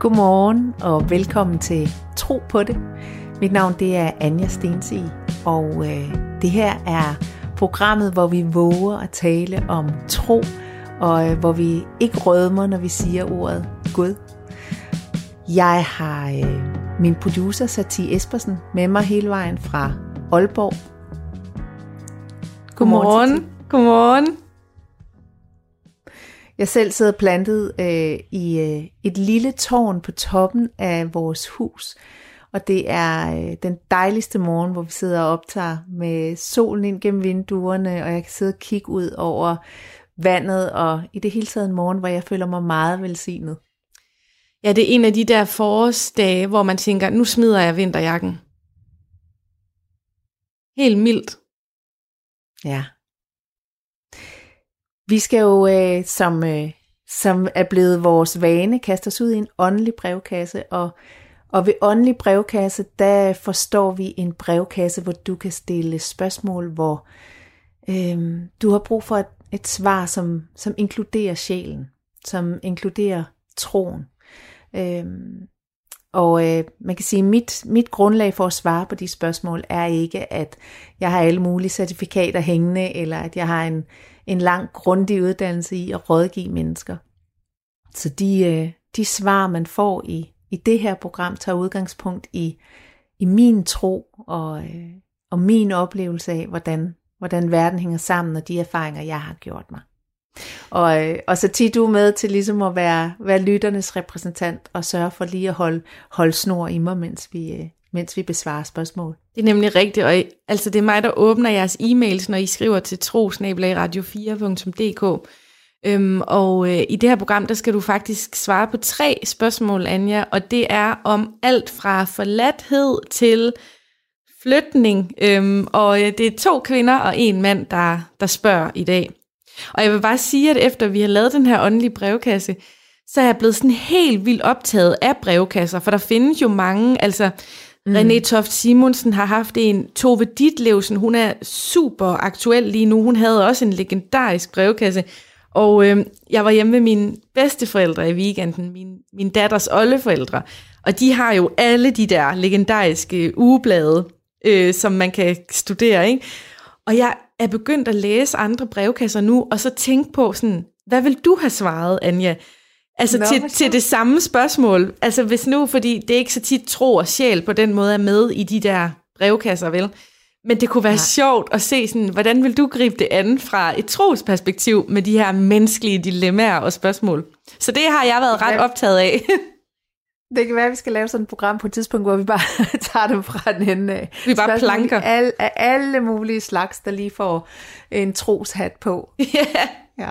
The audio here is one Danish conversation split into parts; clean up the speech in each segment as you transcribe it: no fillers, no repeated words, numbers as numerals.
Godmorgen og velkommen til Tro på det. Mit navn det er Anja Stensig, og det her er programmet, hvor vi våger at tale om tro, og hvor vi ikke rødmer, når vi siger ordet Gud. Jeg har min producer Satie Espersen med mig hele vejen fra Aalborg. Godmorgen. Godmorgen. Jeg selv sidder plantet i et lille tårn på toppen af vores hus, og det er den dejligste morgen, hvor vi sidder og optager med solen ind gennem vinduerne, og jeg kan sidde og kigge ud over vandet, og i det hele taget en morgen, hvor jeg føler mig meget velsignet. Ja, det er en af de der forårsdage, hvor man tænker, nu smider jeg vinterjakken. Helt mildt. Ja. Vi skal jo, som er blevet vores vane, kaste os ud i en åndelig brevkasse, og ved åndelig brevkasse, der forstår vi en brevkasse, hvor du kan stille spørgsmål, hvor du har brug for et svar, som inkluderer sjælen, som inkluderer troen. Man kan sige, at mit grundlag for at svare på de spørgsmål er ikke, at jeg har alle mulige certifikater hængende, eller at jeg har en lang, grundig uddannelse i at rådgive mennesker. Så de svar, man får i det her program, tager udgangspunkt i min tro og min oplevelse af, hvordan verden hænger sammen, og de erfaringer, jeg har gjort mig. Og så tit du er med til ligesom at være lytternes repræsentant og sørge for lige at holde snor i mig, mens vi besvarer spørgsmål. Det er nemlig rigtigt, og altså det er mig, der åbner jeres e-mails, når I skriver til tro@radio4.dk. I det her program, der skal du faktisk svare på 3 spørgsmål, Anja, og det er om alt fra forladthed til flytning, og det er 2 kvinder og 1 mand, der spørger i dag. Og jeg vil bare sige, at efter vi har lavet den her åndelige brevkasse, så er jeg blevet sådan helt vildt optaget af brevkasser, for der findes jo mange, altså René Toft Simonsen har haft en, Tove Ditlevsen, hun er super aktuel lige nu, hun havde også en legendarisk brevkasse, og jeg var hjemme med mine bedsteforældre i weekenden, min datters oldeforældre, og de har jo alle de der legendariske ugeblade, som man kan studere, ikke? Og jeg er begyndt at læse andre brevkasser nu, og så tænke på sådan, hvad vil du have svaret, Anja? Altså til det samme spørgsmål. Altså hvis nu, fordi det er ikke så tit tro og sjæl på den måde er med i de der brevkasser, vel? Men det kunne være sjovt at se sådan, hvordan vil du gribe det an fra et trosperspektiv med de her menneskelige dilemmaer og spørgsmål? Så det har jeg været ret optaget af. Det kan være, at vi skal lave sådan et program på et tidspunkt, hvor vi bare tager dem fra den ende af. Vi bare planker. Af alle mulige slags, der lige får en troshat på. Ja.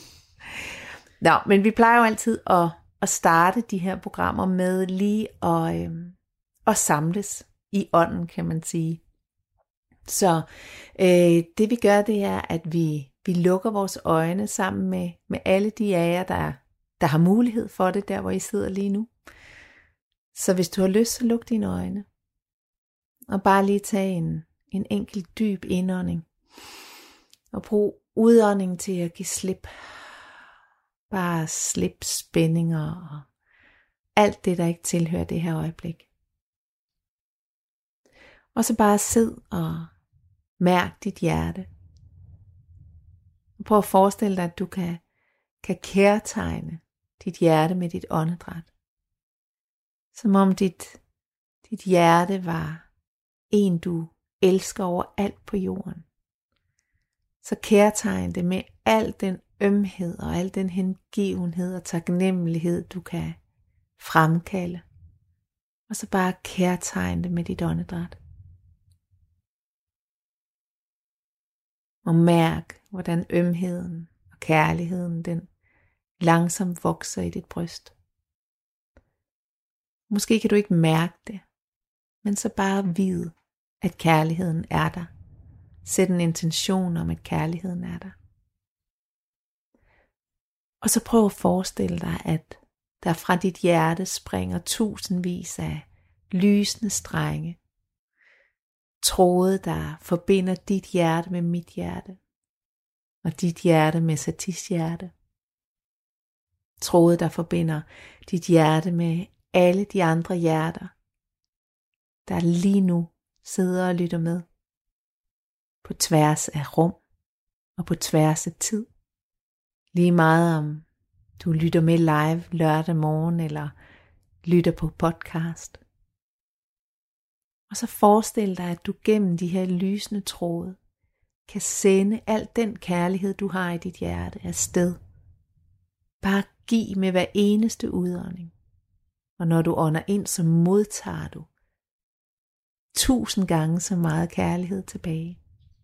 Nå, men vi plejer jo altid at starte de her programmer med lige at samles i ånden, kan man sige. Så det vi gør, det er, at vi lukker vores øjne sammen med alle de af jer, der har mulighed for det, der hvor I sidder lige nu. Så hvis du har lyst, så luk dine øjne. Og bare lige tage en enkelt dyb indånding. Og brug udånding til at give slip. Bare slip spændinger og alt det, der ikke tilhører det her øjeblik. Og så bare sid og mærk dit hjerte. Og prøv at forestille dig, at du kan kærtegne dit hjerte med dit åndedræt. Som om dit hjerte var en, du elsker over alt på jorden. Så kærtegn det med al den ømhed og al den hengivenhed og taknemmelighed, du kan fremkalde. Og så bare kærtegn det med dit åndedræt. Og mærk, hvordan ømheden og kærligheden, den langsomt vokser i dit bryst. Måske kan du ikke mærke det, men så bare vide, at kærligheden er der. Sæt en intention om, at kærligheden er der. Og så prøv at forestille dig, at der fra dit hjerte springer tusindvis af lysende strenge. Tråde, der forbinder dit hjerte med mit hjerte. Og dit hjerte med Saties hjerte. Tråde, der forbinder dit hjerte med alle de andre hjerter, der lige nu sidder og lytter med. På tværs af rum og på tværs af tid. Lige meget om du lytter med live lørdag morgen eller lytter på podcast. Og så forestil dig, at du gennem de her lysende tråde kan sende al den kærlighed, du har i dit hjerte afsted. Bare giv med hver eneste udånding. Og når du ånder ind, så modtager du 1000 gange så meget kærlighed tilbage.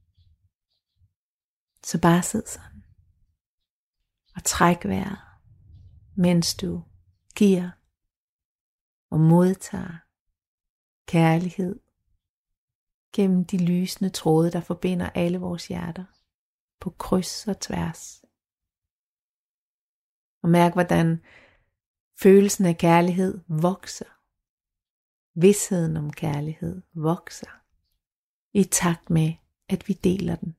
Så bare sid sådan. Og træk vejret, mens du giver og modtager kærlighed gennem de lysende tråde, der forbinder alle vores hjerter på kryds og tværs. Og mærk, hvordan følelsen af kærlighed vokser. Vidsheden om kærlighed vokser i takt med, at vi deler den.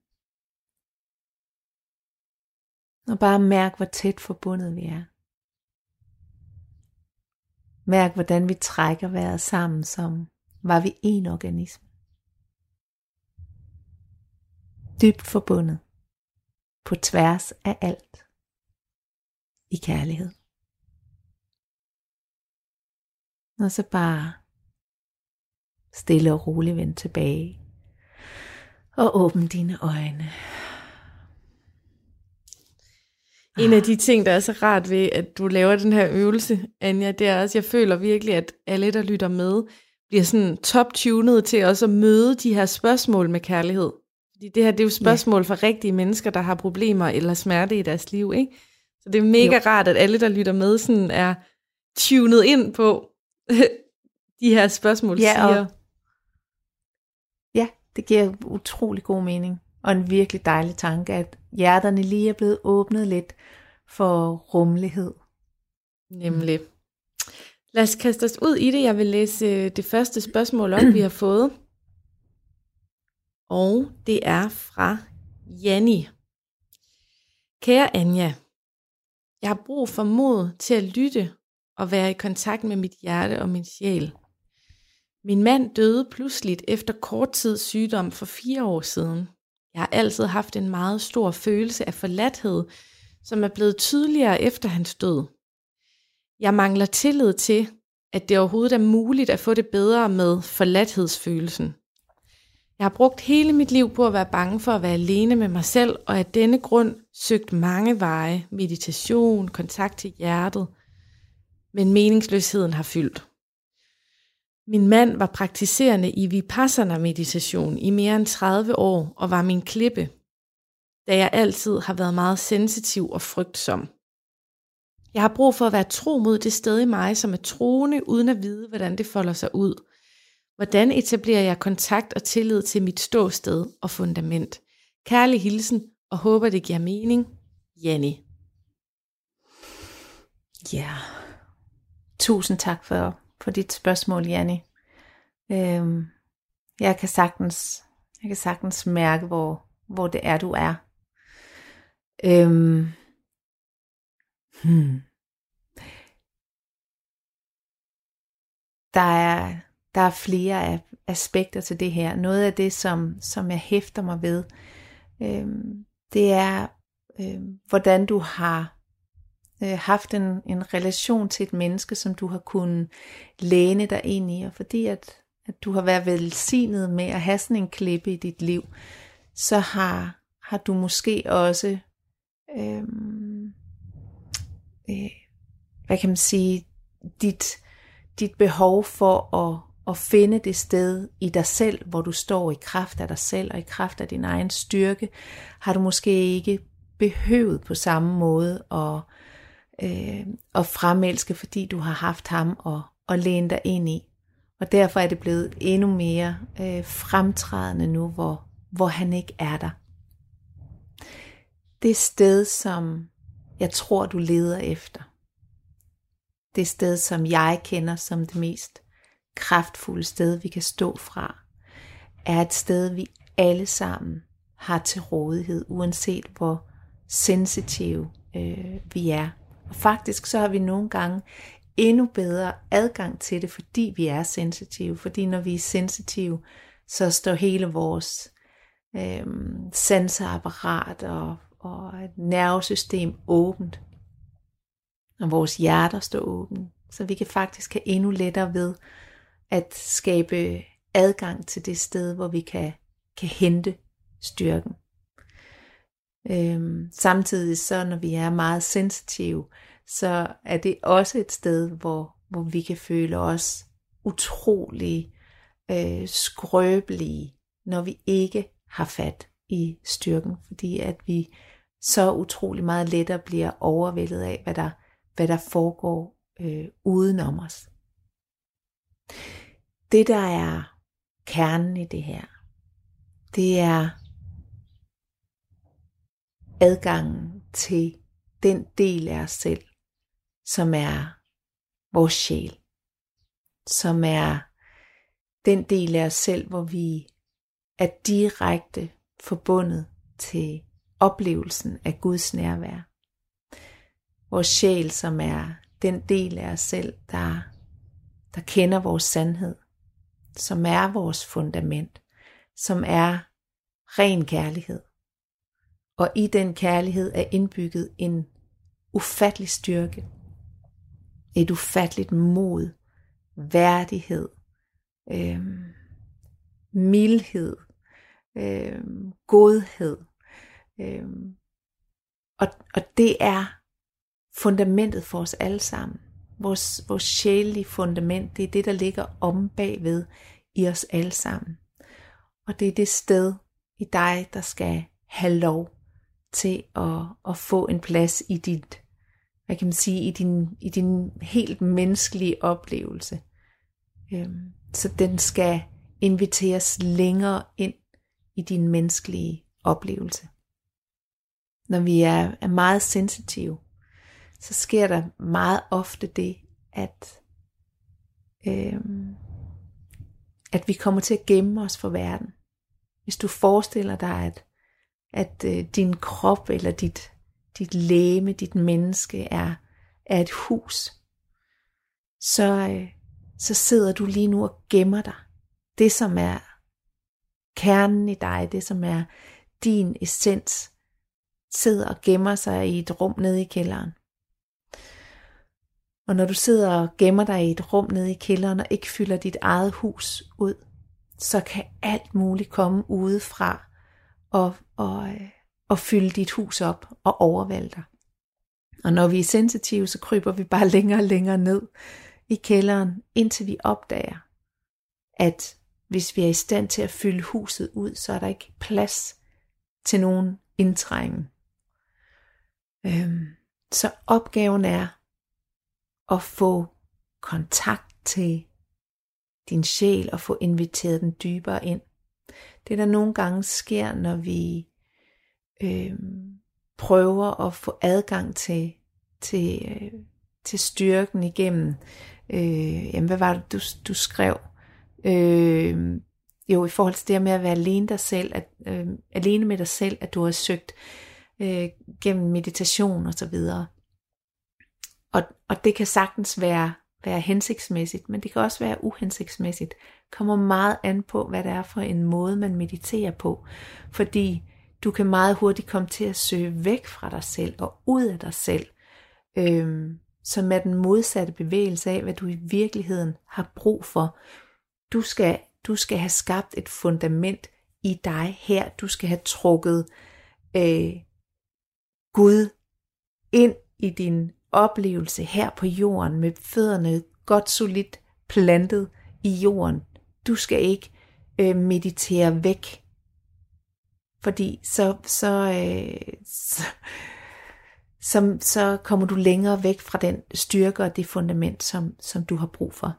Og bare mærk, hvor tæt forbundet vi er. Mærk, hvordan vi trækker vejret sammen, som var vi en organisme. Dybt forbundet. På tværs af alt. I kærlighed. Og så bare stille og roligt vend tilbage. Og åbn dine øjne. En af de ting, der er så rart ved, at du laver den her øvelse, Anja, det er også, jeg føler virkelig, at alle, der lytter med, bliver sådan top-tunet til også at møde de her spørgsmål med kærlighed. Fordi det her, det er jo spørgsmål fra rigtige mennesker, der har problemer eller smerte i deres liv, ikke? Så det er mega rart, at alle, der lytter med, sådan er tunet ind på de her spørgsmål, siger. Ja, det giver utrolig god mening. Og en virkelig dejlig tanke, at hjerterne lige er blevet åbnet lidt for rummelighed. Nemlig. Lad os kaste os ud i det. Jeg vil læse det første spørgsmål op, vi har fået. Og det er fra Janni. Kære Anja, jeg har brug for mod til at lytte og være i kontakt med mit hjerte og min sjæl. Min mand døde pludseligt efter kort tids sygdom for 4 år siden. Jeg har altid haft en meget stor følelse af forladthed, som er blevet tydeligere efter hans død. Jeg mangler tillid til, at det overhovedet er muligt at få det bedre med forladthedsfølelsen. Jeg har brugt hele mit liv på at være bange for at være alene med mig selv, og af denne grund søgt mange veje, meditation, kontakt til hjertet, men meningsløsheden har fyldt. Min mand var praktiserende i Vipassana-meditation i mere end 30 år og var min klippe, da jeg altid har været meget sensitiv og frygtsom. Jeg har brug for at være tro mod det sted i mig, som er troende, uden at vide, hvordan det folder sig ud. Hvordan etablerer jeg kontakt og tillid til mit ståsted og fundament? Kærlig hilsen, og håber det giver mening. Janni. Ja, tusind tak for dit spørgsmål, Janni. Jeg kan sagtens mærke, hvor det er, du er. Der er flere aspekter til det her. Noget af det, som jeg hæfter mig ved, det er, hvordan du har haft en relation til et menneske, som du har kunnet læne dig ind i, og fordi at du har været velsignet med at have sådan en klippe i dit liv, så har du måske også, hvad kan man sige, dit behov for at finde det sted i dig selv, hvor du står i kraft af dig selv og i kraft af din egen styrke, har du måske ikke behøvet på samme måde at fremelske, fordi du har haft ham og læne dig ind i. Og derfor er det blevet endnu mere fremtrædende nu, hvor han ikke er der. Det sted, som jeg tror, du leder efter. Det sted, som jeg kender som det mest kraftfulde sted, vi kan stå fra, er et sted, vi alle sammen har til rådighed, uanset hvor sensitive vi er. Og faktisk så har vi nogle gange endnu bedre adgang til det, fordi vi er sensitive. Fordi når vi er sensitive, så står hele vores sanseapparat og nervesystem åbent. Og vores hjerter står åbent. Så vi kan faktisk have endnu lettere ved at skabe adgang til det sted, hvor vi kan hente styrken. Samtidig så, når vi er meget sensitive, så er det også et sted, hvor vi kan føle os utrolig skrøbelige, når vi ikke har fat i styrken, fordi at vi så utrolig meget lettere bliver overvældet af, hvad der foregår udenom os. Det, der er kernen i det her, det er adgangen til den del af os selv, som er vores sjæl, som er den del af os selv, hvor vi er direkte forbundet til oplevelsen af Guds nærvær. Vores sjæl, som er den del af os selv, der kender vores sandhed, som er vores fundament, som er ren kærlighed. Og i den kærlighed er indbygget en ufattelig styrke, et ufatteligt mod, værdighed, mildhed, godhed. Og det er fundamentet for os alle sammen. Vores sjælelige fundament, det er det, der ligger om bagved i os alle sammen. Og det er det sted i dig, der skal have lov til at få en plads i dit, hvad kan man sige, i din helt menneskelige oplevelse. Så den skal inviteres længere ind i din menneskelige oplevelse. Når vi er meget sensitive, så sker der meget ofte det, at vi kommer til at gemme os for verden. Hvis du forestiller dig, at din krop eller dit legeme, dit menneske er et hus, så sidder du lige nu og gemmer dig. Det, som er kernen i dig, det som er din essens, sidder og gemmer sig i et rum nede i kælderen. Og når du sidder og gemmer dig i et rum nede i kælderen og ikke fylder dit eget hus ud, så kan alt muligt komme udefra og fylde dit hus op og overvælde dig. Og når vi er sensitive, så kryber vi bare længere og længere ned i kælderen, indtil vi opdager, at hvis vi er i stand til at fylde huset ud, så er der ikke plads til nogen indtrængen. Så opgaven er at få kontakt til din sjæl og få inviteret den dybere ind. Det der nogle gange sker, når vi prøver at få adgang til styrken igennem, hvad var det du skrev? Jo, i forhold til det med at være alene dig selv, alene med dig selv, at du har søgt gennem meditation og så videre. Og det kan sagtens være hensigtsmæssigt, men det kan også være uhensigtsmæssigt. Det kommer meget an på, hvad det er for en måde, man mediterer på. Fordi du kan meget hurtigt komme til at søge væk fra dig selv og ud af dig selv, som er den modsatte bevægelse af, hvad du i virkeligheden har brug for. Du skal have skabt et fundament i dig her. Du skal have trukket Gud ind i din oplevelse her på jorden med fødderne godt solidt plantet i jorden. Du skal ikke meditere væk, fordi så kommer du længere væk fra den styrke og det fundament, som du har brug for.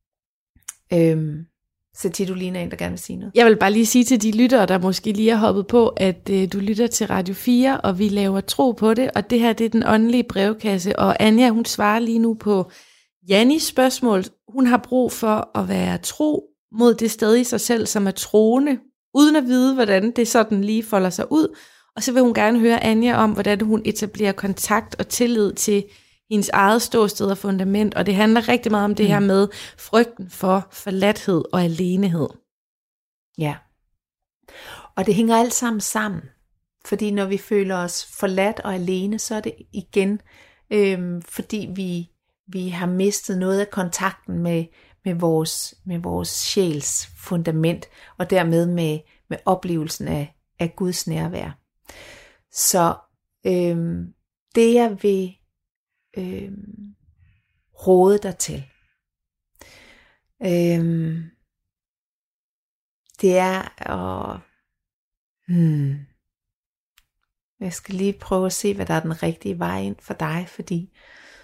Så Titulina, en der gerne vil sige noget. Jeg vil bare lige sige til de lyttere, der måske lige har hoppet på, at du lytter til Radio 4, og vi laver tro på det, og det her, det er den åndelige brevkasse, og Anja, hun svarer lige nu på Jannis spørgsmål. Hun har brug for at være tro mod det sted i sig selv, som er troende, uden at vide, hvordan det sådan lige folder sig ud, og så vil hun gerne høre Anja om, hvordan hun etablerer kontakt og tillid til hendes eget ståsted og fundament, og det handler rigtig meget om det her med frygten for forladthed og alenehed. Ja. Og det hænger alt sammen. Fordi når vi føler os forladt og alene, så er det igen, fordi vi har mistet noget af kontakten med vores sjæls fundament, og dermed med oplevelsen af Guds nærvær. Så det jeg vil råde dig til, det er at jeg skal lige prøve at se, hvad der er den rigtige vej ind for dig, fordi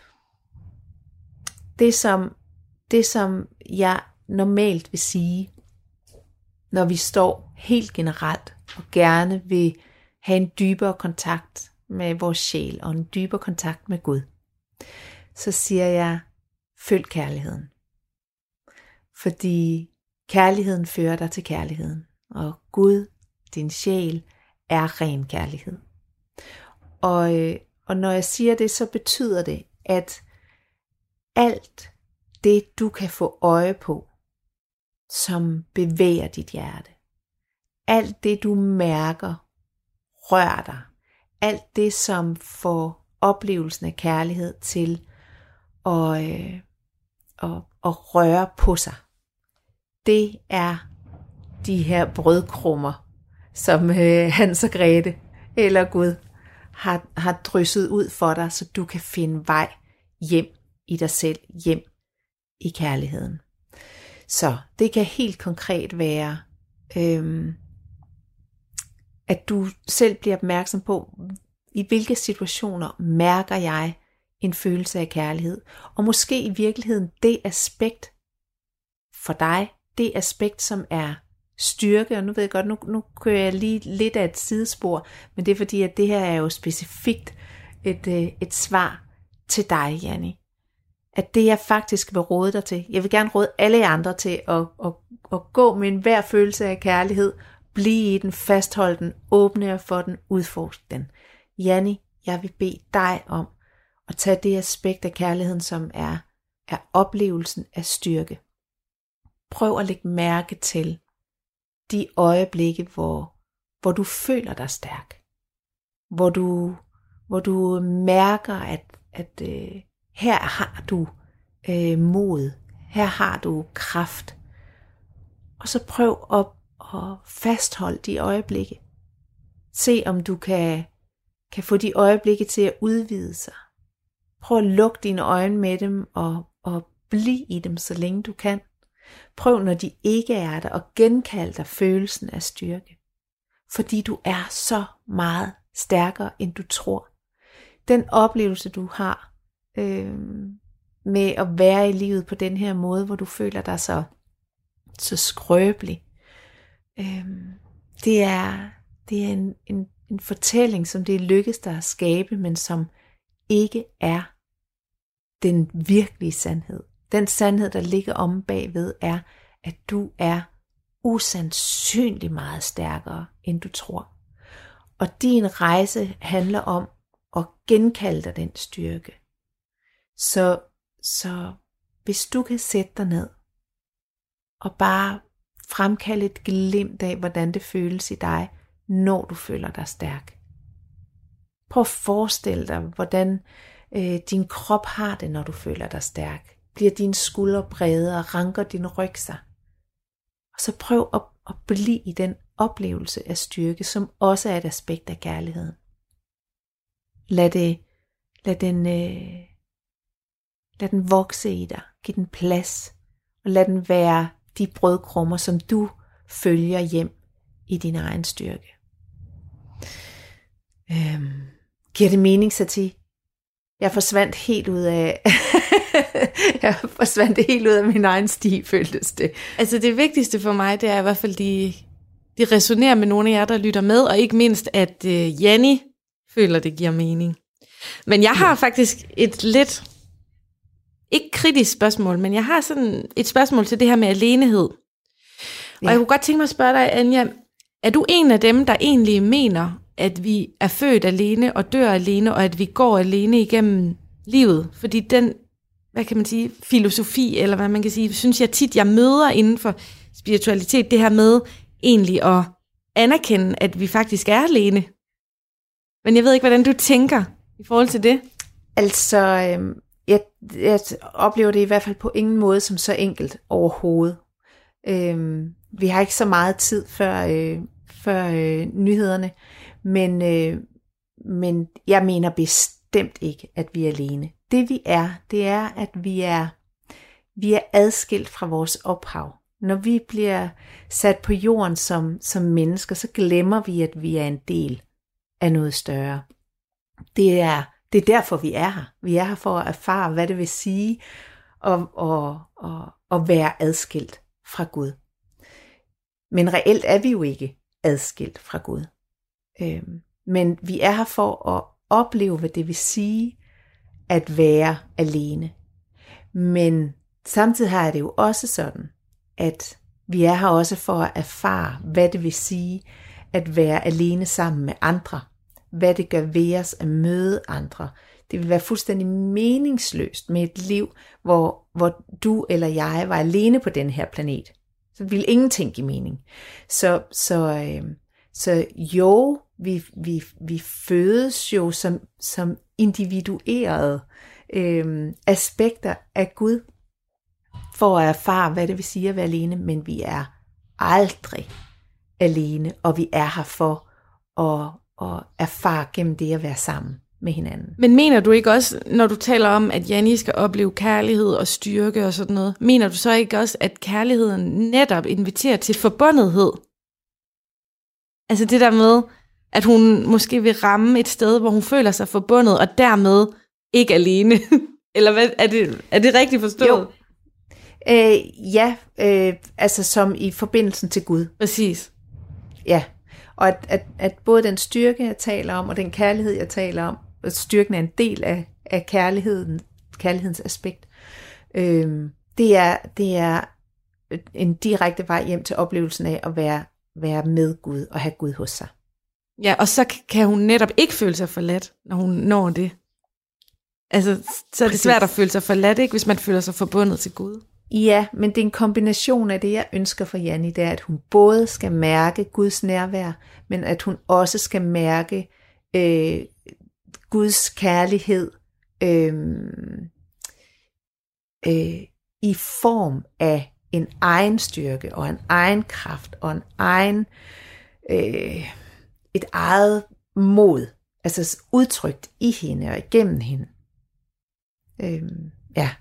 det som jeg normalt vil sige, når vi står helt generelt og gerne vil have en dybere kontakt med vores sjæl og en dybere kontakt med Gud, så siger jeg, følg kærligheden. Fordi kærligheden fører dig til kærligheden, og Gud, din sjæl, er ren kærlighed. Og når jeg siger det, så betyder det, at alt det, du kan få øje på, som bevæger dit hjerte, alt det, du mærker, rører dig, alt det, som får oplevelsen af kærlighed til at røre på sig, det er de her brødkrummer, som Hans og Grete eller Gud har drysset ud for dig, så du kan finde vej hjem i dig selv, hjem i kærligheden. Så det kan helt konkret være, at du selv bliver opmærksom på, i hvilke situationer mærker jeg en følelse af kærlighed, og måske i virkeligheden det aspekt for dig, det aspekt, som er styrke, og nu ved jeg godt, nu kører jeg lige lidt af et sidespor, men det er fordi, at det her er jo specifikt et svar til dig, Janni. At det jeg faktisk vil råde dig til, jeg vil gerne råde alle andre til at gå med enhver følelse af kærlighed, blive i den, fastholde den, åbne jer for den, udforske den. Janni, jeg vil bede dig om at tage det aspekt af kærligheden, som er oplevelsen af styrke. Prøv at lægge mærke til de øjeblikke, hvor du føler dig stærk. Hvor du mærker, at her har du mod. Her har du kraft. Og så prøv at fastholde de øjeblikke. Se om du kan få de øjeblikke til at udvide sig. Prøv at lukke dine øjne med dem og bliv i dem, så længe du kan. Prøv, når de ikke er der, at genkalde dig følelsen af styrke. Fordi du er så meget stærkere, end du tror. Den oplevelse, du har med at være i livet på den her måde, hvor du føler dig så skrøbelig, det er en fortælling, som det er lykkes dig at skabe, men som ikke er den virkelige sandhed. Den sandhed, der ligger om bagved, er, at du er usandsynligt meget stærkere, end du tror. Og din rejse handler om at genkalde dig den styrke. Så hvis du kan sætte dig ned og bare fremkalde et glimt af, hvordan det føles i dig, når du føler dig stærk. Prøv at forestille dig, hvordan din krop har det, når du føler dig stærk. Bliver dine skuldre bredere, ranker din ryg sig. Og så prøv at blive i den oplevelse af styrke, som også er et aspekt af kærligheden. Lad den vokse i dig. Giv den plads. Og lad den være de brødkrummer, som du følger hjem i din egen styrke. Giver det mening, Sati? Jeg forsvandt helt ud af min egen sti, føltes det. Altså det vigtigste for mig, det er i hvert fald, de resonerer med nogle af jer, der lytter med, og ikke mindst, at Janni føler, det giver mening. Men jeg har faktisk et lidt, ikke kritisk spørgsmål, men jeg har sådan et spørgsmål til det her med alenehed. Og jeg kunne godt tænke mig at spørge dig, Anja, er du en af dem, der egentlig mener, at vi er født alene og dør alene, og at vi går alene igennem livet, fordi den, hvad kan man sige, filosofi, eller hvad man kan sige, synes jeg tit, jeg møder inden for spiritualitet, det her med egentlig at anerkende, at vi faktisk er alene. Men jeg ved ikke, hvordan du tænker i forhold til det. Altså, jeg oplever det i hvert fald på ingen måde som så enkelt overhovedet. Vi har ikke så meget tid før nyhederne, men jeg mener bestemt ikke, at vi er alene. Det er, at vi er adskilt fra vores ophav. Når vi bliver sat på jorden som mennesker, så glemmer vi, at vi er en del af noget større. Det er derfor, vi er her. Vi er her for at erfare, hvad det vil sige at være adskilt fra Gud. Men reelt er vi jo ikke adskilt fra Gud. Men vi er her for at opleve, hvad det vil sige at være alene. Men samtidig er det jo også sådan, at vi er her også for at erfare, hvad det vil sige at være alene sammen med andre. Hvad det gør ved os at møde andre. Det vil være fuldstændig meningsløst med et liv, hvor du eller jeg var alene på den her planet. Så vil ingenting give mening. Så jo, vi fødes jo som individuerede aspekter af Gud, for at erfare, hvad det vil sige at være alene, men vi er aldrig alene, og vi er her for at erfare gennem det at være sammen med hinanden. Men mener du ikke også, når du taler om, at Janni skal opleve kærlighed og styrke og sådan noget, mener du så ikke også, at kærligheden netop inviterer til forbundethed? Altså det der med, at hun måske vil ramme et sted, hvor hun føler sig forbundet, og dermed ikke alene. Eller hvad, er det rigtigt forstået? Jo. Altså som i forbindelsen til Gud. Præcis. Ja, og at både den styrke, jeg taler om, og den kærlighed, jeg taler om, og styrken er en del af kærlighedens aspekt, det er en direkte vej hjem til oplevelsen af at være med Gud og have Gud hos sig. Ja, og så kan hun netop ikke føle sig forladt, når hun når det. Altså, så er det svært at føle sig forladt, ikke, hvis man føler sig forbundet til Gud. Ja, men det er en kombination af det, jeg ønsker for Janni, det er, at hun både skal mærke Guds nærvær, men at hun også skal mærke Guds kærlighed i form af en egen styrke og en egen kraft og en egen et eget mod, altså udtrykt i hende og igennem hende. Ja.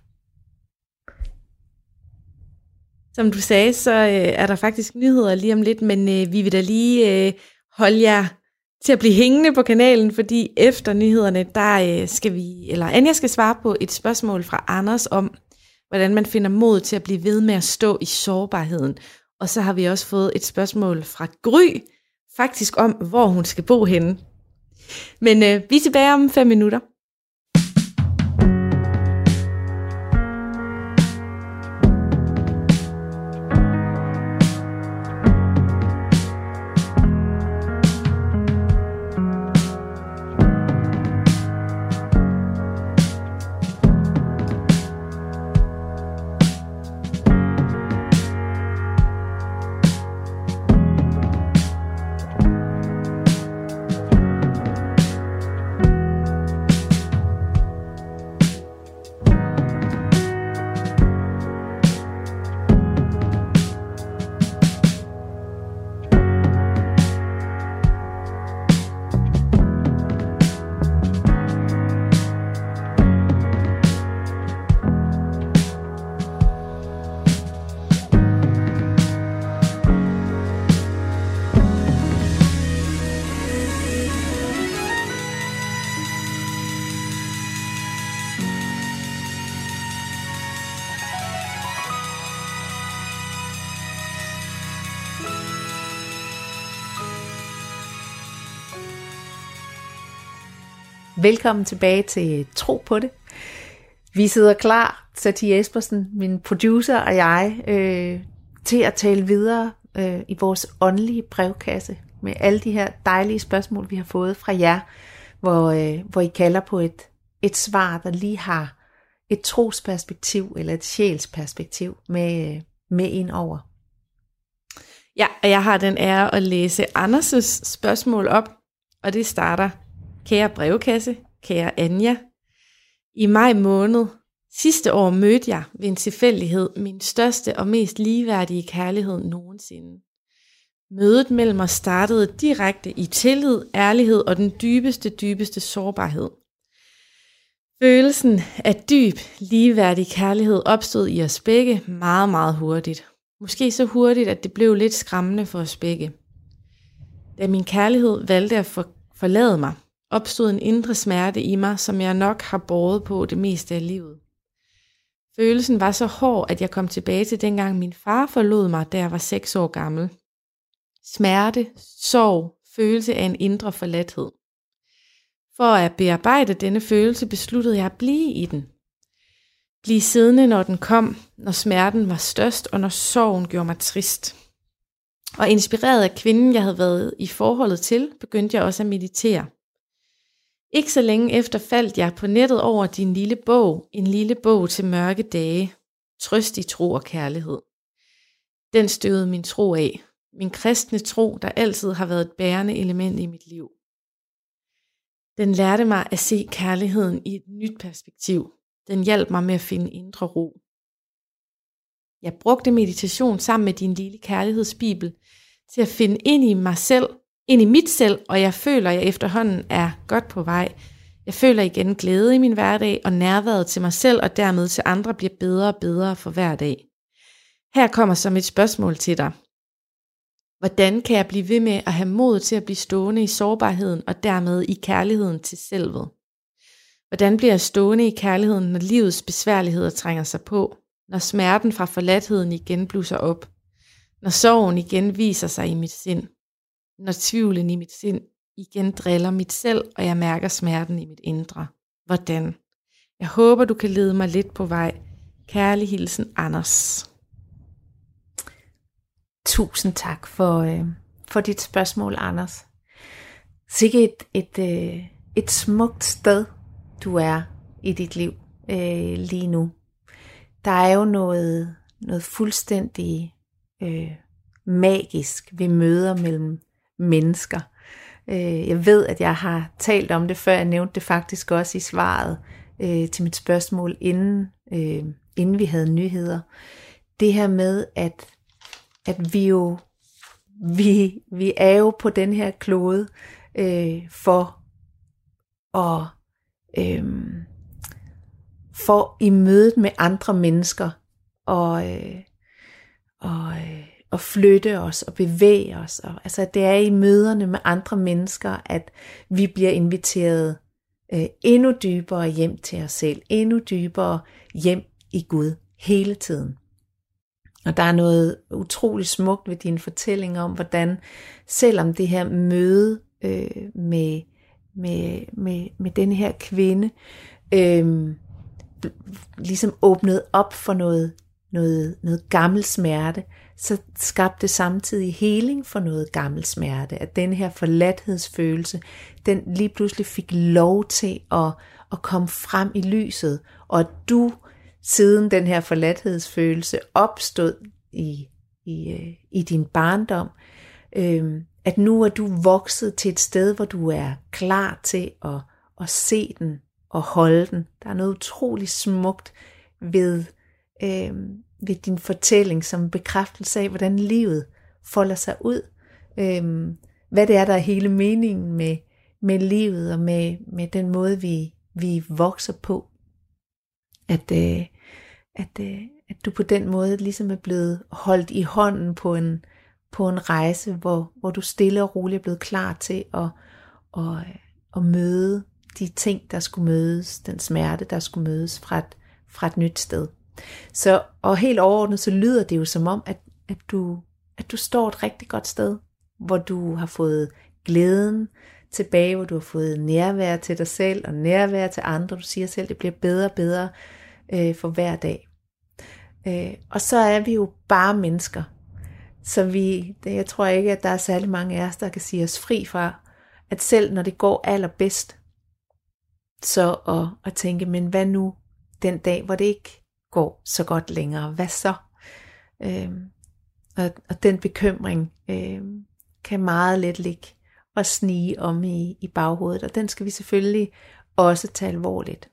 Som du sagde, så er der faktisk nyheder lige om lidt, men vi vil da lige holde jer til at blive hængende på kanalen, fordi efter nyhederne, der skal Anja skal svare på et spørgsmål fra Anders om, hvordan man finder mod til at blive ved med at stå i sårbarheden. Og så har vi også fået et spørgsmål fra Gry, faktisk om, hvor hun skal bo henne. Men vi er tilbage om 5 minutter. Velkommen tilbage til Tro på det. Vi sidder klar, Satie Espersen, min producer og jeg, til at tale videre i vores åndelige brevkasse med alle de her dejlige spørgsmål, vi har fået fra jer, hvor I kalder på et svar, der lige har et trosperspektiv eller et sjælsperspektiv med ind over. Ja, og jeg har den ære at læse Anders' spørgsmål op, og det starter: Kære brevkasse, kære Anja, i maj måned sidste år mødte jeg ved en tilfældighed min største og mest ligeværdige kærlighed nogensinde. Mødet mellem os startede direkte i tillid, ærlighed og den dybeste sårbarhed. Følelsen af dyb, ligeværdig kærlighed opstod i os begge meget hurtigt. Måske så hurtigt, at det blev lidt skræmmende for os begge. Da min kærlighed valgte at forlade mig, opstod en indre smerte i mig, som jeg nok har båret på det meste af livet. Følelsen var så hård, at jeg kom tilbage til dengang min far forlod mig, da jeg var 6 år gammel. Smerte, sorg, følelse af en indre forladthed. For at bearbejde denne følelse besluttede jeg at blive i den. Blive siddende, når den kom, når smerten var størst, og når sorgen gjorde mig trist. Og inspireret af kvinden, jeg havde været i forholdet til, begyndte jeg også at meditere. Ikke så længe efter faldt jeg på nettet over din lille bog, en lille bog til mørke dage, trøst i tro og kærlighed. Den støvede min tro af, min kristne tro, der altid har været et bærende element i mit liv. Den lærte mig at se kærligheden i et nyt perspektiv. Den hjalp mig med at finde indre ro. Jeg brugte meditation sammen med din lille kærlighedsbibel til at finde ind i mit selv, og jeg føler, at jeg efterhånden er godt på vej. Jeg føler igen glæde i min hverdag, og nærværet til mig selv og dermed til andre bliver bedre og bedre for hver dag. Her kommer så mit spørgsmål til dig. Hvordan kan jeg blive ved med at have mod til at blive stående i sårbarheden og dermed i kærligheden til selvet? Hvordan bliver jeg stående i kærligheden, når livets besværligheder trænger sig på? Når smerten fra forladtheden igen blusser op? Når sorgen igen viser sig i mit sind? Når tvivlen i mit sind igen driller mit selv, og jeg mærker smerten i mit indre? Hvordan? Jeg håber, du kan lede mig lidt på vej. Kærlig hilsen, Anders. Tusind tak for dit spørgsmål, Anders. Sikke et smukt sted, du er i dit liv lige nu. Der er jo noget fuldstændig magisk ved møder mellem mennesker. Jeg ved, at jeg har talt om det før. Jeg nævnte det faktisk også i svaret til mit spørgsmål, inden vi havde nyheder. Det her med, at vi er jo på den her klode for i mødet med andre mennesker og flytte os og bevæge os. Altså det er i møderne med andre mennesker, at vi bliver inviteret endnu dybere hjem til os selv, endnu dybere hjem i Gud hele tiden. Og der er noget utroligt smukt ved din fortælling om, hvordan selvom det her møde med den her kvinde ligesom åbnede op for noget gammel smerte, så skabte det samtidig heling for noget gammel smerte. At den her forladthedsfølelse, den lige pludselig fik lov til at komme frem i lyset, og at du siden den her forladthedsfølelse opstod i din barndom, at nu er du vokset til et sted, hvor du er klar til at se den og holde den. Der er noget utroligt smukt ved din fortælling som bekræftelse af, hvordan livet folder sig ud. Hvad det er, der er hele meningen med livet og med den måde, vi vokser på. At du på den måde ligesom er blevet holdt i hånden på en rejse, hvor du stille og roligt er blevet klar til at møde de ting, der skulle mødes, den smerte, der skulle mødes fra et nyt sted. Så, og helt overordnet, så lyder det jo som om, at du står et rigtig godt sted, hvor du har fået glæden tilbage, hvor du har fået nærvær til dig selv og nærvær til andre. Du siger selv, at det bliver bedre og bedre for hver dag. Og så er vi jo bare mennesker. Så jeg tror ikke, at der er særlig mange af os, der kan sige os fri fra, at selv når det går allerbedst, så at tænke, men hvad nu den dag, hvor det ikke går så godt længere? Hvad så? Og den bekymring kan meget let ligge og snige om i baghovedet, og den skal vi selvfølgelig også tage alvorligt.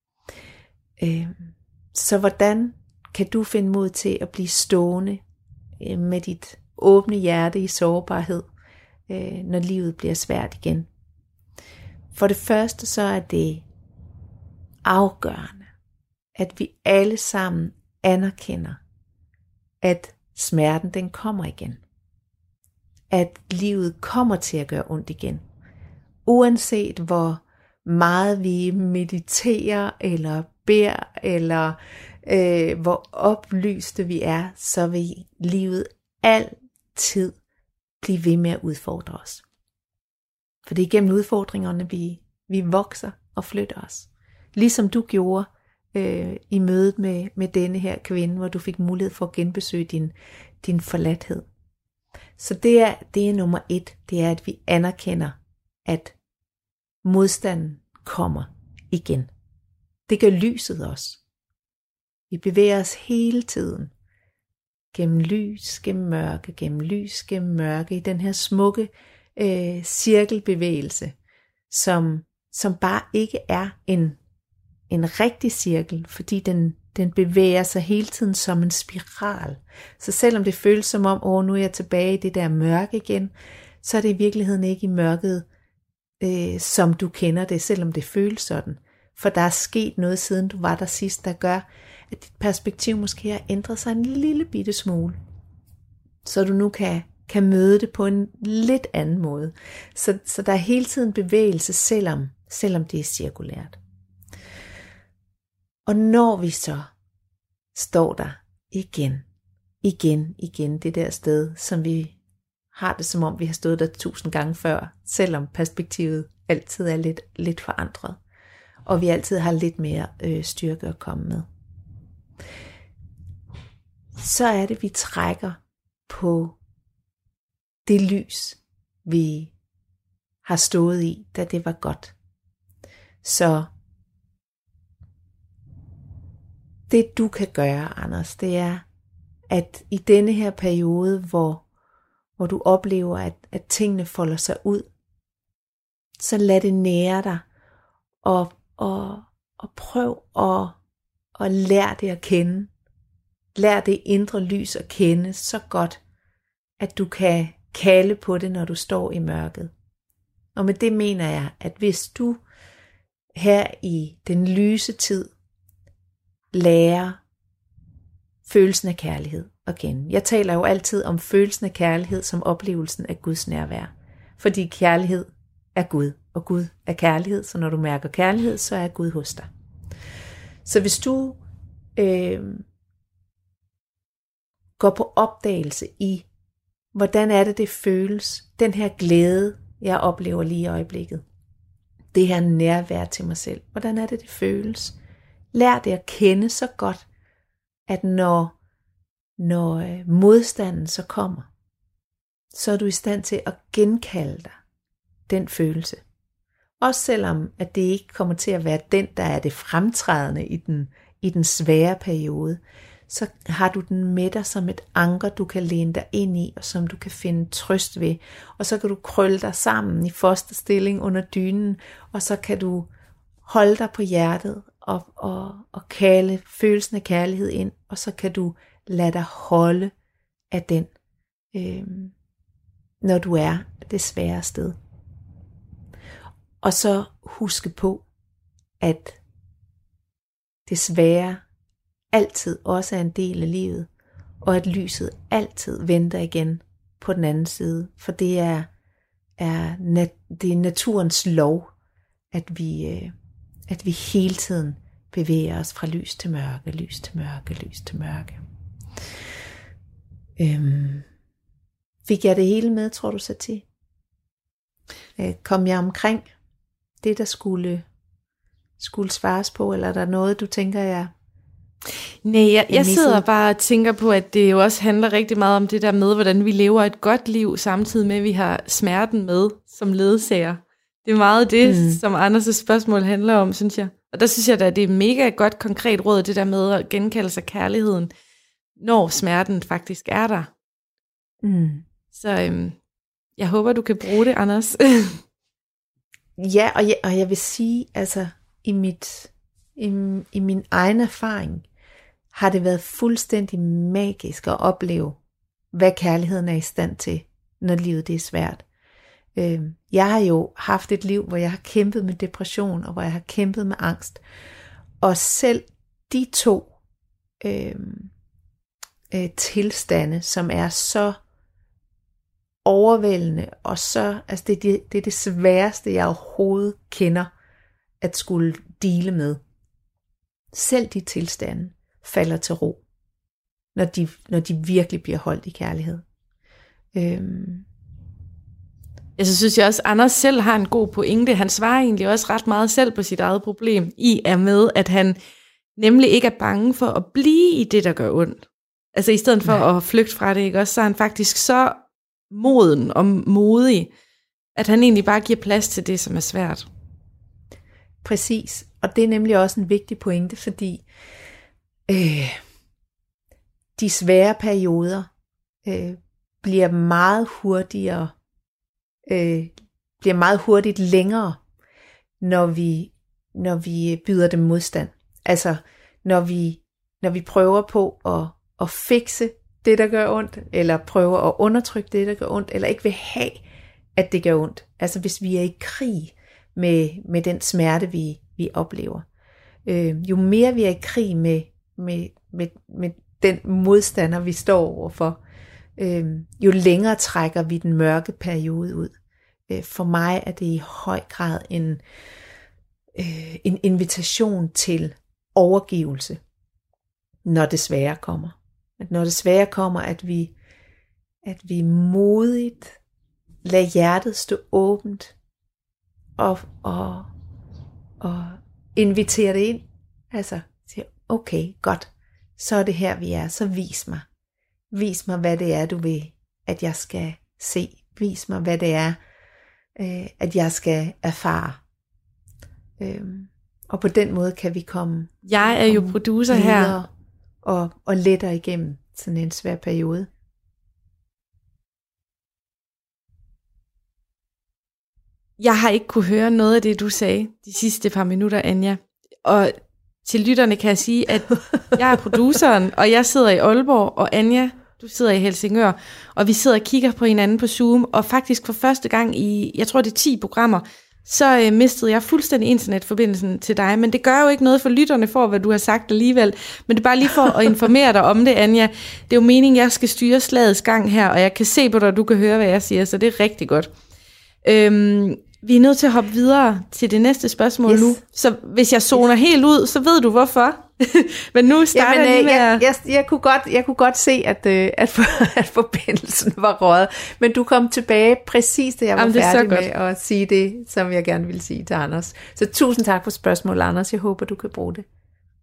Så hvordan kan du finde mod til at blive stående med dit åbne hjerte i sårbarhed, når livet bliver svært igen? For det første så er det afgørende, at vi alle sammen anerkender, at smerten den kommer igen. At livet kommer til at gøre ondt igen. Uanset hvor meget vi mediterer eller beder, eller hvor oplyste vi er, så vil livet altid blive ved med at udfordre os. For det er gennem udfordringerne, vi vokser og flytter os. Ligesom du gjorde i mødet med denne her kvinde, hvor du fik mulighed for at genbesøge din forladthed. Så det er nummer 1, det er, at vi anerkender, at modstanden kommer igen. Det gør lyset også. Vi bevæger os hele tiden gennem lys, gennem mørke, gennem lys, gennem mørke, i den her smukke cirkelbevægelse, som bare ikke er en rigtig cirkel, fordi den bevæger sig hele tiden som en spiral. Så selvom det føles som om, nu er jeg tilbage i det der mørke igen, så er det i virkeligheden ikke i mørket, som du kender det, selvom det føles sådan. For der er sket noget, siden du var der sidst, der gør, at dit perspektiv måske har ændret sig en lille bitte smule. Så du nu kan møde det på en lidt anden måde. Så der er hele tiden bevægelse, selvom det er cirkulært. Og når vi så står der igen, det der sted, som vi har det som om vi har stået der 1000 gange før, selvom perspektivet altid er lidt forandret, og vi altid har lidt mere styrke at komme med, så er det, vi trækker på det lys, vi har stået i, da det var godt. Så det du kan gøre, Anders, det er, at i denne her periode, hvor du oplever, at tingene folder sig ud, så lad det nære dig, og prøv at lære det at kende. Lær det indre lys at kende så godt, at du kan kalde på det, når du står i mørket. Og med det mener jeg, at hvis du her i den lyse tid lærer følelsen af kærlighed at kende. Jeg taler jo altid om følelsen af kærlighed som oplevelsen af Guds nærvær. Fordi kærlighed er Gud, og Gud er kærlighed, så når du mærker kærlighed, så er Gud hos dig. Så hvis du går på opdagelse i, hvordan er det føles, den her glæde, jeg oplever lige i øjeblikket, det her nærvær til mig selv, hvordan er det føles? Lær det at kende så godt, at når modstanden så kommer, så er du i stand til at genkalde dig den følelse. Også selvom at det ikke kommer til at være den, der er det fremtrædende i den svære periode, så har du den med dig som et anker, du kan læne dig ind i, og som du kan finde trøst ved. Og så kan du krølle dig sammen i fosterstilling under dynen, og så kan du holde dig på hjertet og kalde følelsen af kærlighed ind, og så kan du lade dig holde af den, når du er det svære sted. Og så huske på, at det svære altid også er en del af livet, og at lyset altid venter igen på den anden side, for det er naturens lov, at vi hele tiden bevæger os fra lys til mørke, lys til mørke, lys til mørke. Fik jeg det hele med, tror du, Satie? Kom jeg omkring det, der skulle svares på, eller er der noget, du tænker, jeg... Nej, jeg sidder bare og tænker på, at det jo også handler rigtig meget om det der med, hvordan vi lever et godt liv, samtidig med, at vi har smerten med som ledsager. Det er meget det, som Anders' spørgsmål handler om, synes jeg. Og der synes jeg, at det er mega godt konkret råd, det der med at genkalde sig kærligheden, når smerten faktisk er der. Så jeg håber, du kan bruge det, Anders. Ja, og jeg vil sige, altså i min egen erfaring, har det været fuldstændig magisk at opleve, hvad kærligheden er i stand til, når livet det er svært. Jeg har jo haft et liv, hvor jeg har kæmpet med depression, og hvor jeg har kæmpet med angst. Og selv de to tilstande, som er så overvældende, og så, altså det er det sværeste, jeg overhovedet kender, at skulle dele med. Selv de tilstande falder til ro, når de virkelig bliver holdt i kærlighed. Jeg synes jeg også, Anders selv har en god pointe. Han svarer egentlig også ret meget selv på sit eget problem, med, at han nemlig ikke er bange for at blive i det, der gør ondt. Altså i stedet for at flygte fra det, ikke også, så er han faktisk så moden og modig, at han egentlig bare giver plads til det, som er svært. Præcis, og det er nemlig også en vigtig pointe, fordi de svære perioder bliver meget hurtigt længere, når vi byder dem modstand. Altså når vi prøver på at fikse det, der gør ondt, eller prøver at undertrykke det, der gør ondt, eller ikke vil have, at det gør ondt. Altså hvis vi er i krig med den smerte, vi oplever. Jo mere vi er i krig med den modstander, vi står overfor, jo længere trækker vi den mørke periode ud. For mig er det i høj grad en invitation til overgivelse, når det svære kommer. Når det svære kommer, at vi modigt lader hjertet stå åbent og inviterer det ind. Altså siger, okay, godt, så er det her vi er, så vis mig. Vis mig, hvad det er, du vil, at jeg skal se. Vis mig, hvad det er, at jeg skal erfare. Og på den måde kan vi komme. Jeg er jo producer her. Og lettere igennem sådan en svær periode. Jeg har ikke kunne høre noget af det, du sagde de sidste par minutter, Anja. Og til lytterne kan jeg sige, at jeg er produceren, og jeg sidder i Aalborg, og Anja, du sidder i Helsingør, og vi sidder og kigger på hinanden på Zoom, og faktisk for første gang i, jeg tror det er 10 programmer, så mistede jeg fuldstændig internetforbindelsen til dig, men det gør jo ikke noget for lytterne for, hvad du har sagt alligevel, men det er bare lige for at informere dig om det, Anja. Det er jo meningen, jeg skal styre slagets gang her, og jeg kan se på dig, og du kan høre, hvad jeg siger, så det er rigtig godt. Vi er nødt til at hoppe videre til det næste spørgsmål nu, så hvis jeg zoner helt ud, så ved du hvorfor. Men nu starter jeg lige med jeg kunne godt se, at forbindelsen var røget, men du kom tilbage præcis, da jeg var færdig med at sige det, som jeg gerne ville sige til Anders. Så tusind tak for spørgsmålet, Anders. Jeg håber, du kan bruge det.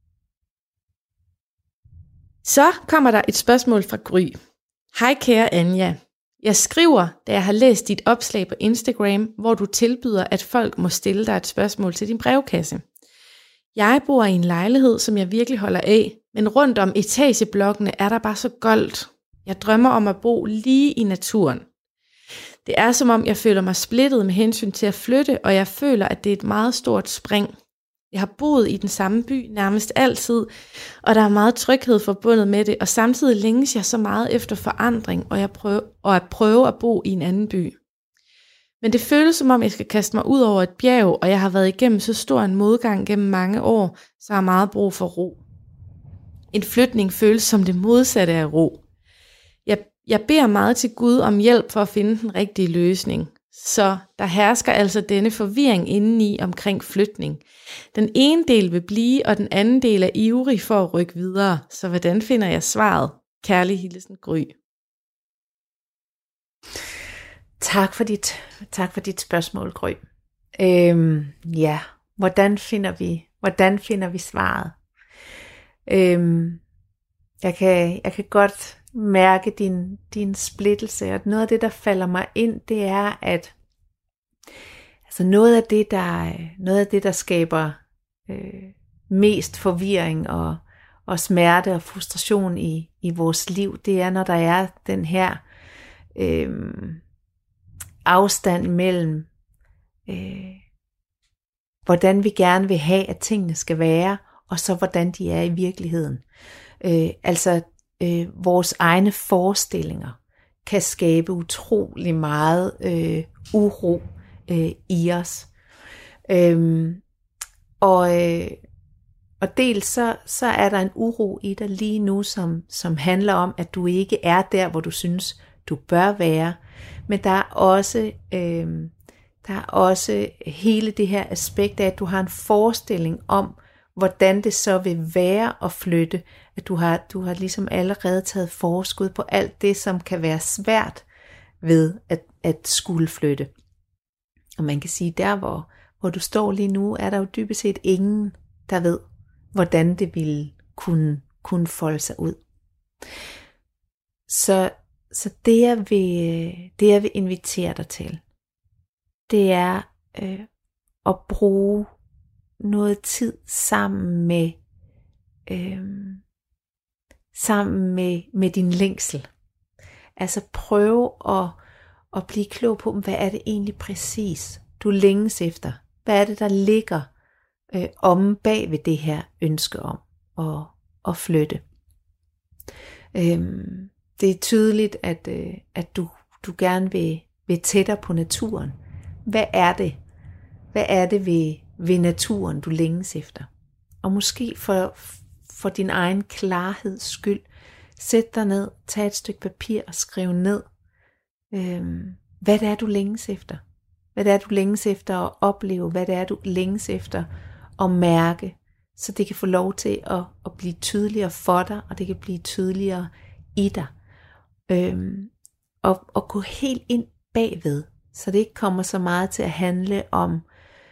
Så kommer der et spørgsmål fra Gry. Hej kære Anja. Jeg skriver, da jeg har læst dit opslag på Instagram, hvor du tilbyder, at folk må stille dig et spørgsmål til din brevkasse. Jeg bor i en lejlighed, som jeg virkelig holder af, men rundt om etageblokkene er der bare så goldt. Jeg drømmer om at bo lige i naturen. Det er som om, jeg føler mig splittet med hensyn til at flytte, og jeg føler, at det er et meget stort spring. Jeg har boet i den samme by nærmest altid, og der er meget tryghed forbundet med det, og samtidig længes jeg så meget efter forandring, og at prøve at bo i en anden by. Men det føles som om, jeg skal kaste mig ud over et bjerg, og jeg har været igennem så stor en modgang gennem mange år, så jeg har meget brug for ro. En flytning føles som det modsatte af ro. Jeg beder meget til Gud om hjælp for at finde den rigtige løsning. Så der hersker altså denne forvirring indeni omkring flytning. Den ene del vil blive, og den anden del er ivrig for at rykke videre. Så hvordan finder jeg svaret? Kærlig hilsen, Gry. Tak for dit spørgsmål, Gry. Hvordan finder vi svaret? Jeg kan godt mærke din splittelse, og noget af det, der falder mig ind, det er, at Så noget af det, der skaber mest forvirring og smerte og frustration i vores liv, det er, når der er den her afstand mellem, hvordan vi gerne vil have, at tingene skal være, og så hvordan de er i virkeligheden. Vores egne forestillinger kan skabe utrolig meget uro i os. Og dels så er der en uro i dig lige nu, som handler om, at du ikke er der, hvor du synes, du bør være. Men der er også hele det her aspekt af, at du har en forestilling om, hvordan det så vil være at flytte. At du har ligesom allerede taget forskud på alt det, som kan være svært ved at skulle flytte. Og man kan sige, der hvor du står lige nu, er der jo dybest set ingen, der ved, hvordan det ville kunne folde sig ud. Så det jeg vil invitere dig til, det er at bruge noget tid sammen med din længsel. Altså prøve at blive klog på, hvad er det egentlig præcis, du længes efter. Hvad er det, der ligger om bag ved det her ønske om at flytte. Det er tydeligt, at du gerne vil tættere på naturen. Hvad er det ved naturen, du længes efter? Og måske for din egen klarheds skyld, sæt dig ned, tag et stykke papir og skriv ned, hvad det er, du længes efter. Hvad det er, du længes efter at opleve, hvad det er, du længes efter at mærke, så det kan få lov til at blive tydeligere for dig, og det kan blive tydeligere i dig. Og gå helt ind bagved, så det ikke kommer så meget til at handle om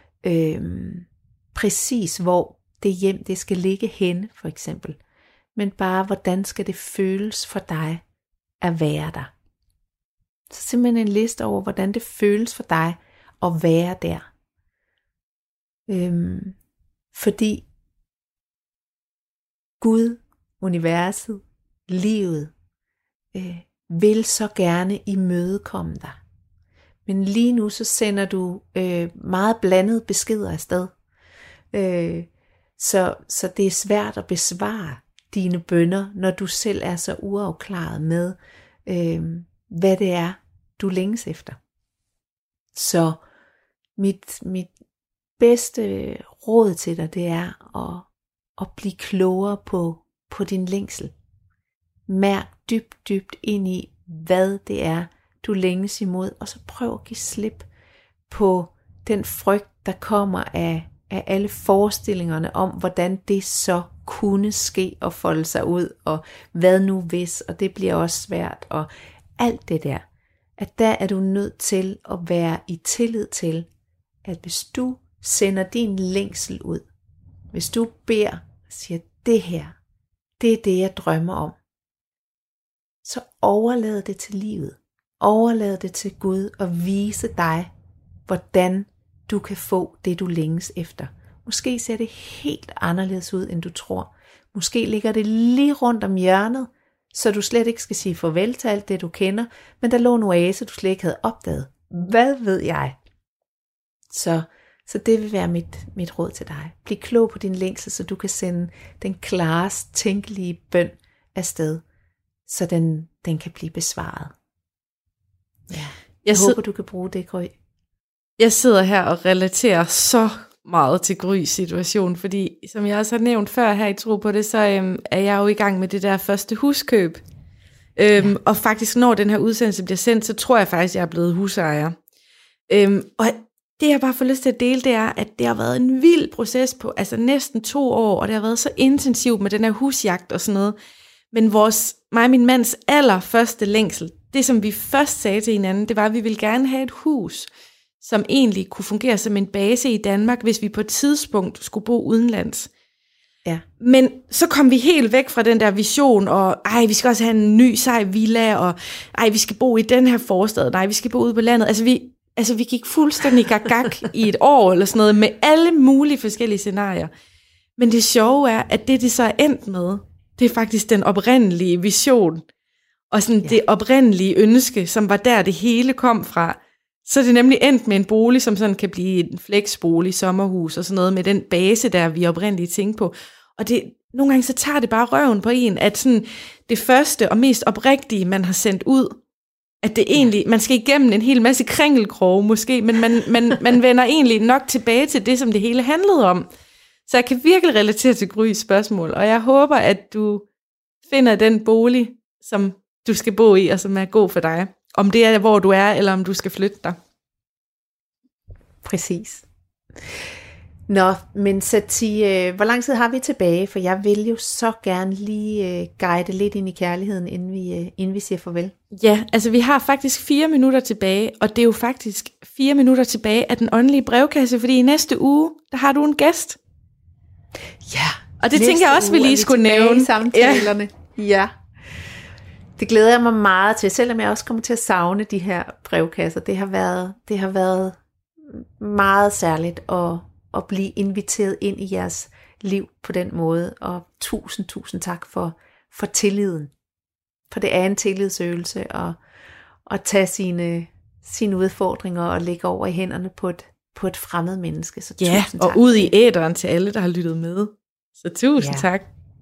præcis hvor det hjem det skal ligge henne, for eksempel. Men bare hvordan skal det føles for dig at være der. Så simpelthen en liste over, hvordan det føles for dig at være der. Fordi Gud, universet, livet, vil så gerne imødekomme dig. Men lige nu så sender du meget blandede beskeder afsted. Så det er svært at besvare dine bønner, når du selv er så uafklaret med, hvad det er, du længes efter. Så mit bedste råd til dig, det er at blive klogere på din længsel. Mærk dybt ind i, hvad det er, du længes imod, og så prøv at give slip på den frygt, der kommer af alle forestillingerne om, hvordan det så kunne ske og folde sig ud, og hvad nu hvis, og det bliver også svært, og alt det der. At der er du nødt til at være i tillid til, at hvis du sender din længsel ud, hvis du beder og siger, det her, det er det jeg drømmer om, så overlad det til livet. Overlad det til Gud og vise dig, hvordan du kan få det, du længes efter. Måske ser det helt anderledes ud, end du tror. Måske ligger det lige rundt om hjørnet, så du slet ikke skal sige farvel til alt det, du kender, men der lå en oase, du slet ikke havde opdaget. Hvad ved jeg? Så det vil være mit råd til dig. Bliv klog på din længsel, så du kan sende den klarest tænkelige bøn afsted, så den kan blive besvaret. Ja. Jeg håber, du kan bruge det, Gry. Jeg sidder her og relaterer så meget til Grys situation, fordi som jeg også har nævnt før her i Tro på det, så er jeg jo i gang med det der første huskøb. Og faktisk når den her udsendelse bliver sendt, så tror jeg faktisk, jeg er blevet husejer. Og det jeg bare får lyst til at dele, det er, at det har været en vild proces på næsten 2 år, og det har været så intensivt med den her husjagt og sådan noget. Men mig og min mands allerførste længsel, det som vi først sagde til hinanden, det var, at vi ville gerne have et hus, som egentlig kunne fungere som en base i Danmark, hvis vi på et tidspunkt skulle bo udenlands. Ja. Men så kom vi helt væk fra den der vision, og vi skal også have en ny sej villa, og vi skal bo i den her forstad, vi skal bo ude på landet. Altså, vi gik fuldstændig gag i et år, eller sådan noget, med alle mulige forskellige scenarier. Men det sjove er, at det så er endt med, det er faktisk den oprindelige vision, og sådan det oprindelige ønske, som var der, det hele kom fra. Så er det nemlig endt med en bolig, som sådan kan blive en flexbolig, sommerhus og sådan noget, med den base, der vi oprindeligt tænkte på. Og det, nogle gange så tager det bare røven på en, at sådan det første og mest oprigtige, man har sendt ud, at det egentlig, man skal igennem en hel masse kringelkroge måske, men man vender egentlig nok tilbage til det, som det hele handlede om. Så jeg kan virkelig relatere til Grys spørgsmål, og jeg håber, at du finder den bolig, som du skal bo i, og som er god for dig. Om det er, hvor du er, eller om du skal flytte dig. Præcis. Nå, men Satie, hvor lang tid har vi tilbage? For jeg vil jo så gerne lige guide lidt ind i kærligheden, inden vi siger farvel. Ja, altså vi har faktisk 4 minutter tilbage, og det er jo faktisk 4 minutter tilbage af den åndelige brevkasse, fordi i næste uge, der har du en gæst. Ja. Og det tænker jeg også, vi lige skulle nævne. I samtalerne. Ja. Det glæder jeg mig meget til, selvom jeg også kommer til at savne de her brevkasser. Det har været meget særligt at blive inviteret ind i jeres liv på den måde. Og tusind tak for tilliden. For det er en tillidsøvelse at tage sine udfordringer og lægge over i hænderne på et fremmed menneske. Så ja, tusind tak. Og ud i æteren til alle, der har lyttet med. Så tusind tak.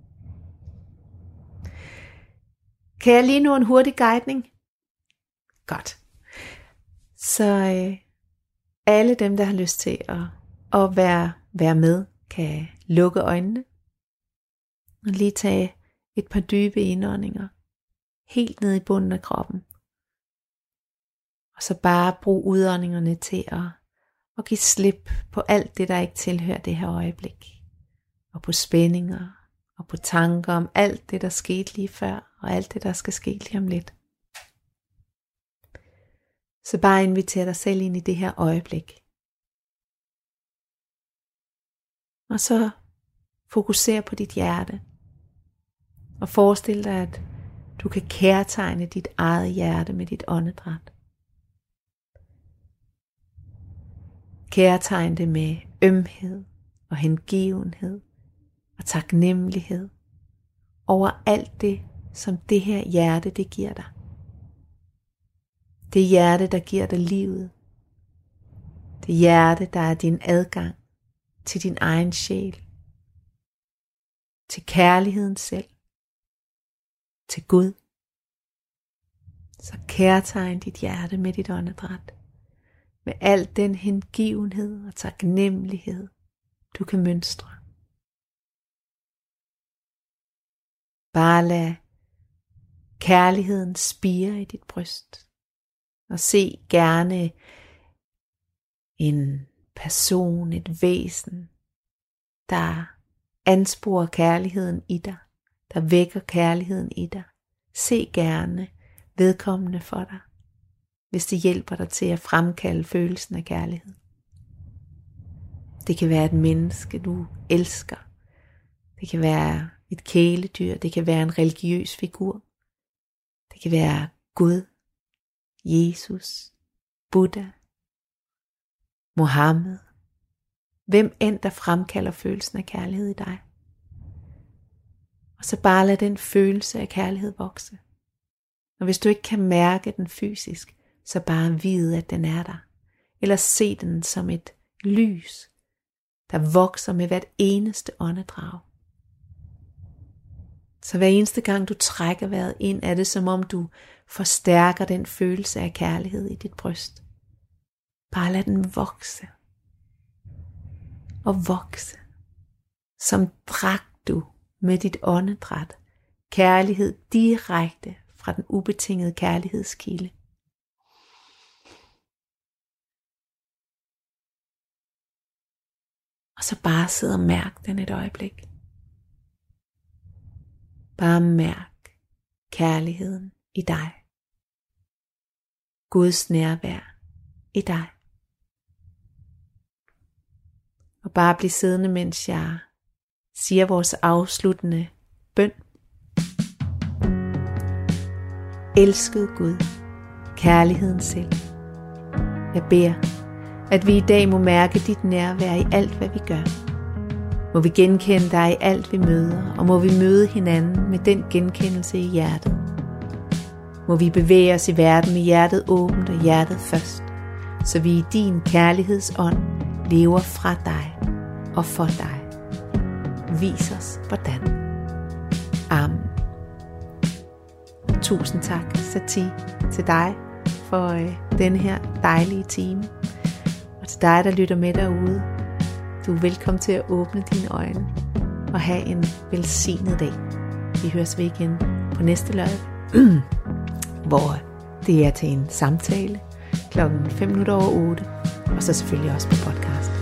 Kan jeg lige nå en hurtig guidning? Godt. Så alle dem, der har lyst til at være med, kan lukke øjnene og lige tage et par dybe indåndinger helt ned i bunden af kroppen. Og så bare brug udåndingerne til at give slip på alt det, der ikke tilhører det her øjeblik. Og på spændinger og på tanker om alt det, der skete lige før, og alt det, der skal ske lige om lidt. Så bare inviter dig selv ind i det her øjeblik. Og så fokuser på dit hjerte. Og forestil dig, at du kan kærtegne dit eget hjerte med dit åndedræt. Kærtegne det med ømhed og hengivenhed og taknemmelighed over alt det, som det her hjerte, det giver dig. Det hjerte, der giver dig livet. Det hjerte, der er din adgang til din egen sjæl. Til kærligheden selv. Til Gud. Så kærtegn dit hjerte med dit åndedræt. Med al den hengivenhed og taknemmelighed, du kan mønstre. Bare lad kærligheden spire i dit bryst. Og se gerne en person, et væsen, der ansporer kærligheden i dig, der vækker kærligheden i dig. Se gerne vedkommende for dig, hvis det hjælper dig til at fremkalde følelsen af kærlighed. Det kan være et menneske, du elsker. Det kan være et kæledyr. Det kan være en religiøs figur. Det kan være Gud, Jesus, Buddha, Mohammed. Hvem end der fremkalder følelsen af kærlighed i dig. Og så bare lad den følelse af kærlighed vokse. Og hvis du ikke kan mærke den fysisk, så bare vide, at den er der. Eller se den som et lys, der vokser med hvert eneste åndedrag. Så hver eneste gang du trækker vejret ind, er det som om du forstærker den følelse af kærlighed i dit bryst. Bare lad den vokse. Og vokse. Som drak du med dit åndedræt kærlighed direkte fra den ubetingede kærlighedskilde. Og så bare sidde og mærk den et øjeblik. Bare mærk kærligheden i dig. Guds nærvær i dig. Og bare bliv siddende, mens jeg siger vores afsluttende bøn. Elskede Gud, kærligheden selv. Jeg beder, at vi i dag må mærke dit nærvær i alt, hvad vi gør. Må vi genkende dig i alt, vi møder, og må vi møde hinanden med den genkendelse i hjertet. Må vi bevæge os i verden med hjertet åbent og hjertet først, så vi i din kærlighedsånd lever fra dig og for dig. Vis os hvordan. Amen. Tusind tak, Sati, til dig for denne her dejlige time. Og til dig, der lytter med derude. Du er velkommen til at åbne dine øjne og have en velsignet dag. Vi høres ved igen på næste lørdag, hvor det er til en samtale 5:05, og så selvfølgelig også på podcast.